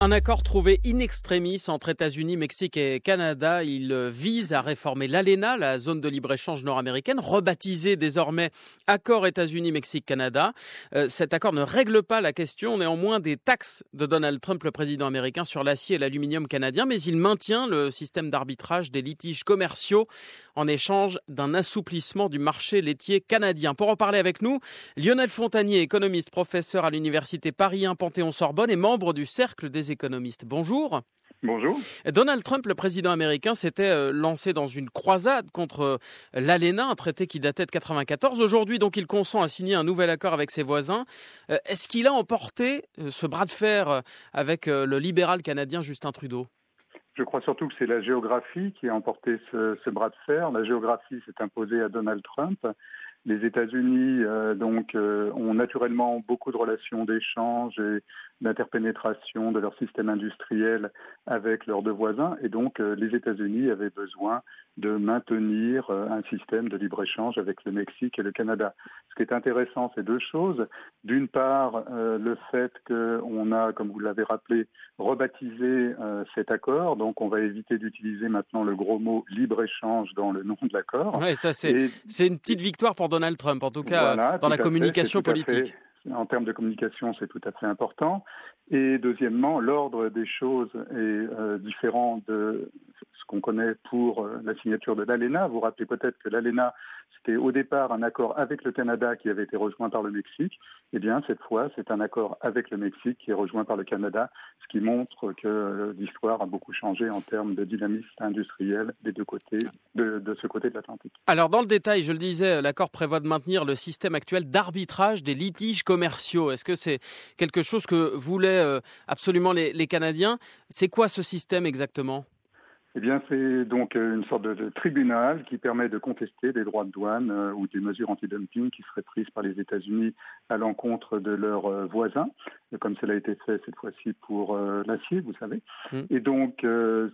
Un accord trouvé in extremis entre États-Unis, Mexique et Canada. Il vise à réformer l'ALENA, la zone de libre-échange nord-américaine, rebaptisée désormais Accord États-Unis-Mexique-Canada. Cet accord ne règle pas la question néanmoins des taxes de Donald Trump, le président américain, sur l'acier et l'aluminium canadien, mais il maintient le système d'arbitrage des litiges commerciaux en échange d'un assouplissement du marché laitier canadien. Pour en parler avec nous, Lionel Fontagnier, économiste, professeur à l'université Paris 1 Panthéon-Sorbonne et membre du Cercle des économistes. Bonjour. Bonjour. Donald Trump, le président américain, s'était lancé dans une croisade contre l'ALENA, un traité qui datait de 1994. Aujourd'hui, donc, il consent à signer un nouvel accord avec ses voisins. Est-ce qu'il a emporté ce bras de fer avec le libéral canadien Justin Trudeau ? Je crois surtout que c'est la géographie qui a emporté ce bras de fer. La géographie s'est imposée à Donald Trump. Les États-Unis ont naturellement beaucoup de relations d'échange et d'interpénétration de leur système industriel avec leurs deux voisins. Et donc, les États-Unis avaient besoin de maintenir un système de libre-échange avec le Mexique et le Canada. Ce qui est intéressant, c'est deux choses. D'une part, le fait qu'on a, comme vous l'avez rappelé, rebaptisé cet accord. Donc, on va éviter d'utiliser maintenant le gros mot libre-échange dans le nom de l'accord. Oui, ça c'est une petite victoire pour Donald Trump, en tout cas voilà, dans la communication politique. En termes de communication, c'est tout à fait important. Et deuxièmement, l'ordre des choses est différent de ce qu'on connaît pour la signature de l'ALENA. Vous vous rappelez peut-être que l'ALENA, c'était au départ un accord avec le Canada qui avait été rejoint par le Mexique. Eh bien, cette fois, c'est un accord avec le Mexique qui est rejoint par le Canada, ce qui montre que l'histoire a beaucoup changé en termes de dynamisme industriel des deux côtés, de ce côté de l'Atlantique. Alors, dans le détail, je le disais, l'accord prévoit de maintenir le système actuel d'arbitrage des litiges commerciaux. Est-ce que c'est quelque chose que voulaient absolument les Canadiens ? C'est quoi ce système exactement ? Eh bien, c'est donc une sorte de tribunal qui permet de contester des droits de douane ou des mesures anti-dumping qui seraient prises par les États-Unis à l'encontre de leurs voisins, comme cela a été fait cette fois-ci pour l'acier, vous savez. Et donc,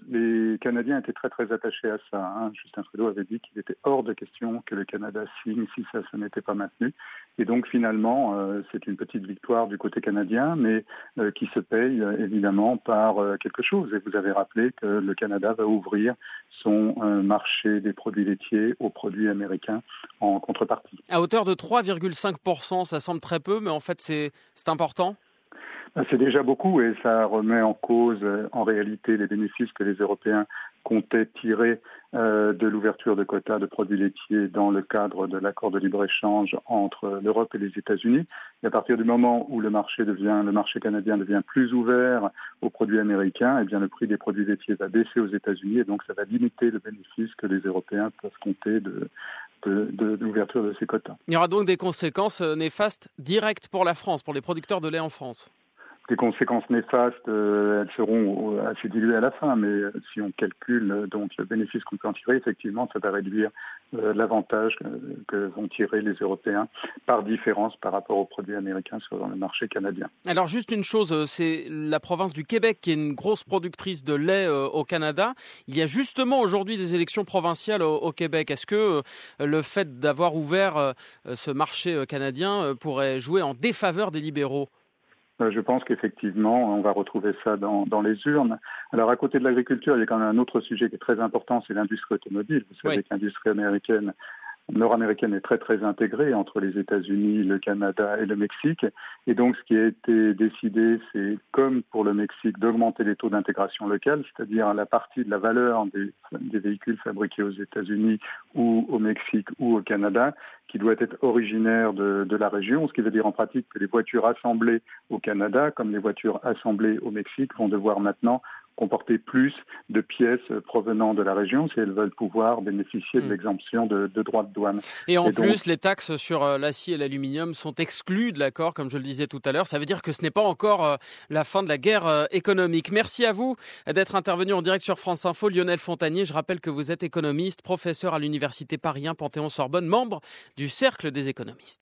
les Canadiens étaient très, très attachés à ça. Justin Trudeau avait dit qu'il était hors de question que le Canada signe si ça n'était pas maintenu. Et donc, finalement, c'est une petite victoire du côté canadien, mais qui se paye évidemment par quelque chose. Et vous avez rappelé que le Canada va ouvrir son marché des produits laitiers aux produits américains en contrepartie. À hauteur de 3,5%, ça semble très peu, mais en fait c'est important. C'est déjà beaucoup et ça remet en cause en réalité les bénéfices que les Européens comptaient tirer de l'ouverture de quotas de produits laitiers dans le cadre de l'accord de libre-échange entre l'Europe et les États-Unis. Et à partir du moment où le marché canadien devient plus ouvert aux produits américains, eh bien le prix des produits laitiers va baisser aux États-Unis et donc ça va limiter le bénéfice que les Européens peuvent compter de l'ouverture de ces quotas. Il y aura donc des conséquences néfastes directes pour la France, pour les producteurs de lait en France. Les conséquences néfastes, elles seront assez diluées à la fin, mais si on calcule donc le bénéfice qu'on peut en tirer, effectivement, ça va réduire l'avantage que vont tirer les Européens par différence par rapport aux produits américains sur le marché canadien. Alors juste une chose, c'est la province du Québec qui est une grosse productrice de lait au Canada. Il y a justement aujourd'hui des élections provinciales au Québec. Est-ce que le fait d'avoir ouvert ce marché canadien pourrait jouer en défaveur des libéraux ? Je pense qu'effectivement, on va retrouver ça dans les urnes. Alors, à côté de l'agriculture, il y a quand même un autre sujet qui est très important, c'est l'industrie automobile. Vous savez que l'industrie nord-américaine est très, très intégrée entre les États-Unis, le Canada et le Mexique. Et donc, ce qui a été décidé, c'est, comme pour le Mexique, d'augmenter les taux d'intégration locale, c'est-à-dire la partie de la valeur des véhicules fabriqués aux États-Unis ou au Mexique ou au Canada, qui doit être originaire de la région, ce qui veut dire en pratique que les voitures assemblées au Canada, comme les voitures assemblées au Mexique, vont devoir maintenant comporter plus de pièces provenant de la région si elles veulent pouvoir bénéficier de l'exemption de droits de douane. Et en plus, les taxes sur l'acier et l'aluminium sont exclues de l'accord, comme je le disais tout à l'heure. Ça veut dire que ce n'est pas encore la fin de la guerre économique. Merci à vous d'être intervenu en direct sur France Info. Lionel Fontagnier, je rappelle que vous êtes économiste, professeur à l'université Paris 1 Panthéon-Sorbonne, membre du Cercle des économistes.